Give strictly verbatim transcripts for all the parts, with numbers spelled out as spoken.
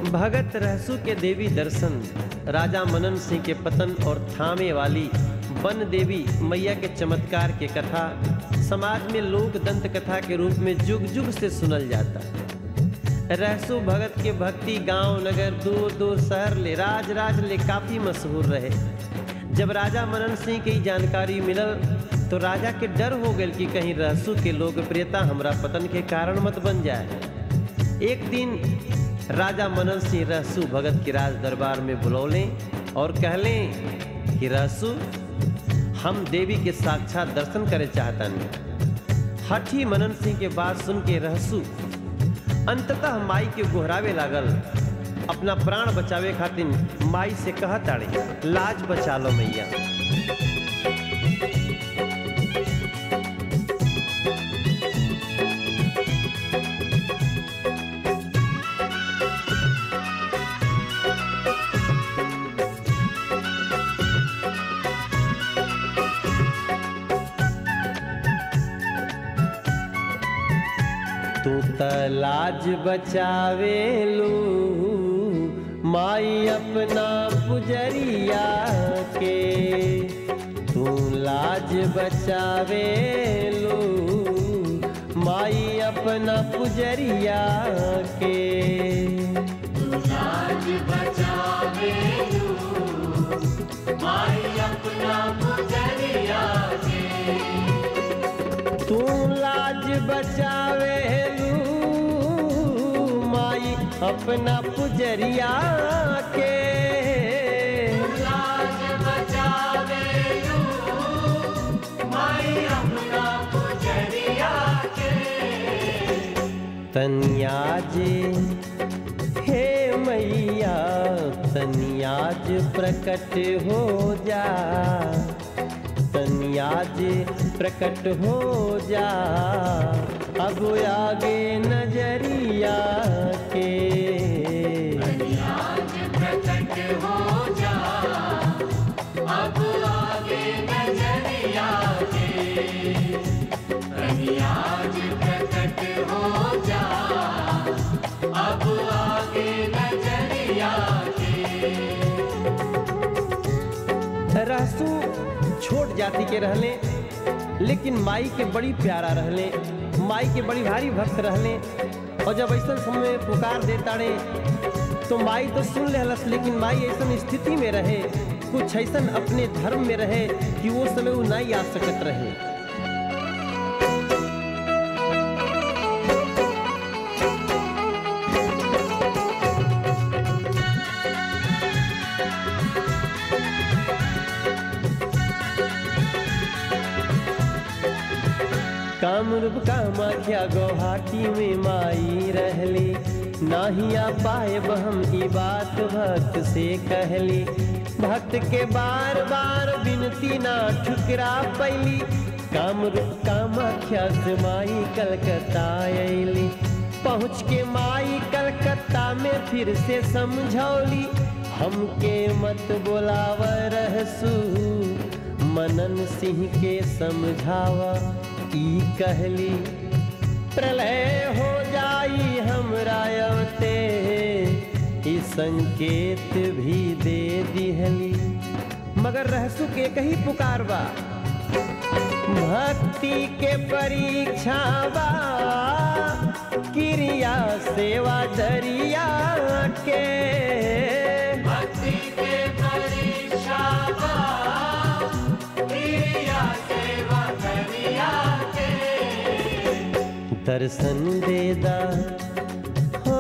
भगत रहसु के देवी दर्शन, राजा मनन सिंह के पतन और थामे वाली वन देवी मैया के चमत्कार के कथा समाज में लोक दंत कथा के रूप में जुग जुग से सुनल जाता। रहसु भगत के भक्ति गांव नगर दूर दूर शहर ले राज राज ले काफी मशहूर रहे। जब राजा मनन सिंह की जानकारी मिलल तो राजा के डर हो गए कि कहीं रहसु के लोकप्रियता हमरा पतन के कारण मत बन जाए। एक दिन राजा मनन सिंह रहसु भगत के राज दरबार में बुलौलें और कहलें कि रहसु, हम देवी के साक्षात दर्शन करे चाहतन। हठी मनन सिंह के बात सुन के रहसु अंततः माई के गोहरावे लागल। अपना प्राण बचावे खातिर माई से कहा ताड़े, लाज बचा लो मैया। तू त लाज बचावे लू माई अपना पुजरिया के, तू लाज बचावे लू माई अपना पुजरिया के। तू लाज बचावे लू माई अपना पुजरिया के, तू लाज बचावे अपना पुजरिया के। लाज बचावे लू माई अपना पुजरिया के। तनियाज हे मैया तनियाज प्रकट हो जा, तनियाज प्रकट हो जा अब आगे नजरिया के। तनियाज प्रकट हो जा अब आगे नजरिया के। तनियाज प्रकट हो जा अब आगे नजरिया के। रहसु छोट जाति के रहले लेकिन माई के बड़ी प्यारा रहले, माई के बड़ी भारी भक्त रहले। और जब ऐसा समय पुकार देताड़े तो माई तो सुन लेहलस, लेकिन माई ऐसा स्थिति में रहे, कुछ ऐसा अपने धर्म में रहे कि वो समय वो नहीं आ सकत रहे। कामरूप कामाख्या गुवाहाटी में माई रहली, नाही आ पाए हम ई बात भक्त से कहली। भक्त के बार बार विनती ना ठुकरा पैली, कामरूप कामाख्या से माई कलकत्ता अली। पहुँच के माई कलकत्ता में फिर से समझौली, हमके मत बुलाव रहसु मनन सिंह के समझावा। ई कहली प्रलय हो जाई हमरा अवते, ई संकेत भी दे दिहली। मगर रहसु के कही पुकार बा, भक्ति के परीक्षा बा क्रिया सेवा दरिया के। भक्ति के परीक्षा बा क्रिया सेवा दरिया के। दर्शन देदा हो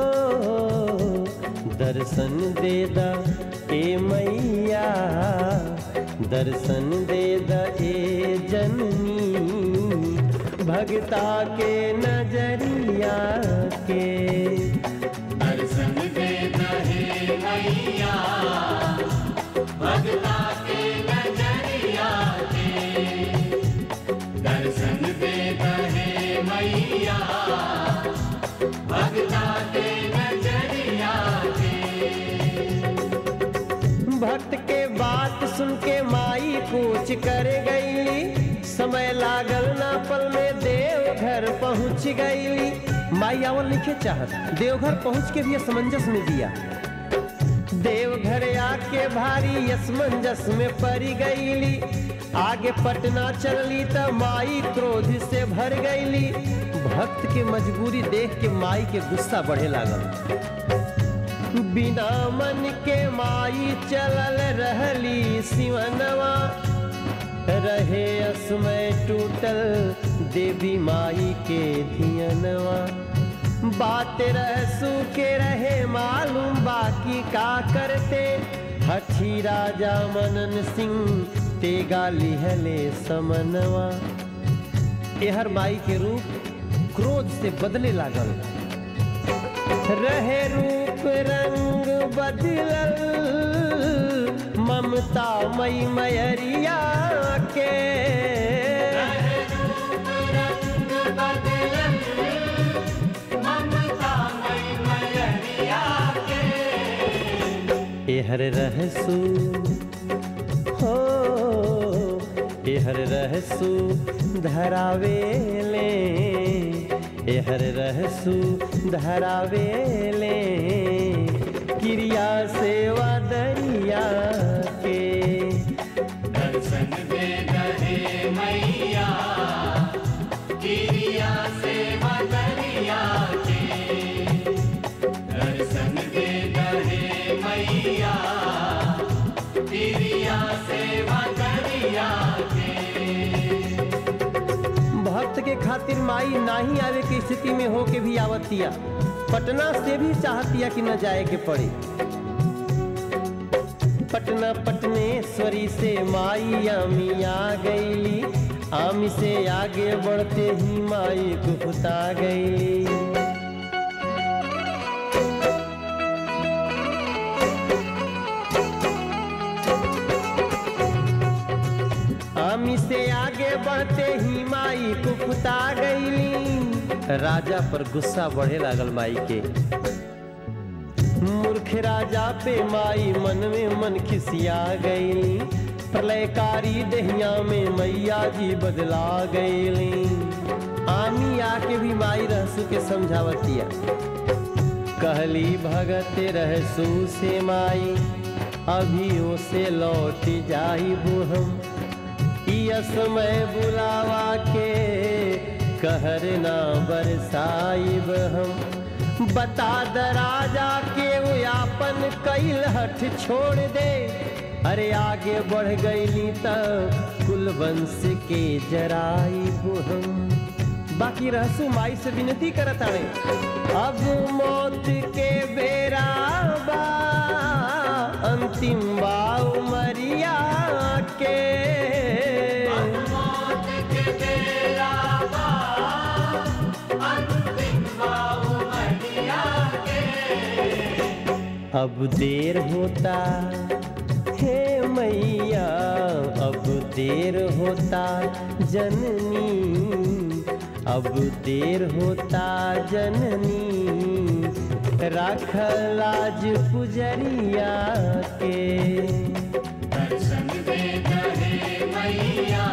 दर्शन देदा ए मैया, दर्शन देदा ए जननी भगता के नजरिया के। दर्शन देदा हे मैया भगता के नजरिया के। दर्शन देदा हे मैया भगता के नजरिया के। भक्त के बात सुन के माई पूछ कर गईली, समय लागल ना पल में देव घर पहुँच गईली। माई आवल लिखे चाहत, देवघर पहुंच के भी असमंजस में दिया। देवघर आके भारी असमंजस में पड़ी गईली, आगे पटना चलली त माई क्रोध से भर गईली। भक्त के मजबूरी देख के माई के गुस्सा बढ़े लागल। बिना मन के माई चलल रहली सिवनवा, रहे असमय टूटल देवी माई के धियनवा। बात रहसू के रहे मालूम, बाकी का करते हठी राजा मनन सिंह तेगा लिहले समनवा। एहर माई के रूप क्रोध से बदले लागल, रहे रूप रंग बदलल ममता मई मयरिया के। रहे रूप रंग बदलल ममता मई मयरिया के। एहर रहसू हो एहर रहसू धरावेले, एहर रहसू धरावेले क्रिया सेवा दरिया के। दर्शन दे दहे मैया क्रिया सेवा दरिया के। दर्शन दे दहे मैया क्रिया सेवा दरिया के। भक्त के खातिर माई नाही आवे की स्थिति में हो के भी आवतिया, पटना से भी चाहतिया कि न जाए के पड़े। पटना पटनेश्वरी से माई आमी आ गईली, आमी से आगे बढ़ते ही माई गुफता गईली। आमी से आगे बढ़ते ही माई कुफता गईली। राजा पर गुस्सा बढ़े लागल माई के। मूर्ख राजा पे माई मन में मन खिसिया गईली। प्रलयकारी दहिया में मैया जी बदला गईली। आमी आके भी माई रहसू के समझावतिया, कहली भगत रहसू से माई अभी से लौट जाई हम। समय बुलावा के कहर ना बरसाइब हम। बता द राजा के वो यापन कैल हठ छोड़ दे। अरे आगे बढ़ गईली त कुलवंश के जराइब हम। बाकी रहसू माई से विनती करत आने, अब मौत के बेरा बा अंतिम बा उमरिया के। अब देर होता हे मैया, अब देर होता जननी, अब देर होता जननी, राख लाज पुजरिया के। दर्शन दे दहे मैया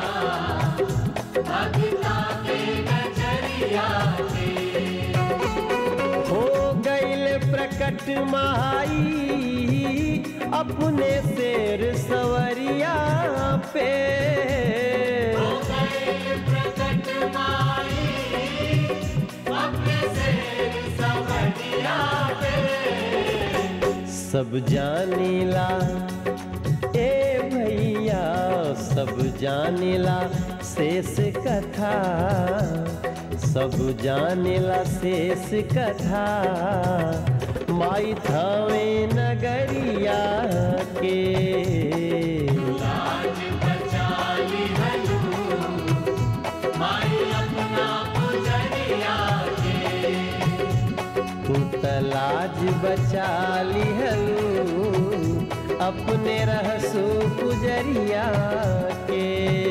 भगता के नजरिया के। हो गईल प्रकट माई अपने शेर सवरिया पे। हो गए प्रकट माई अपने शेर सवरिया पे। सब जानेला ए भैया, सब जानेला शेष कथा, सब जानेला शेष कथा। माई थावे नगरिया के। लाज बचा ली हलू माई अपना पुजरिया के। तू तलाज बचा लिहलू अपने रहसू पुजरिया के।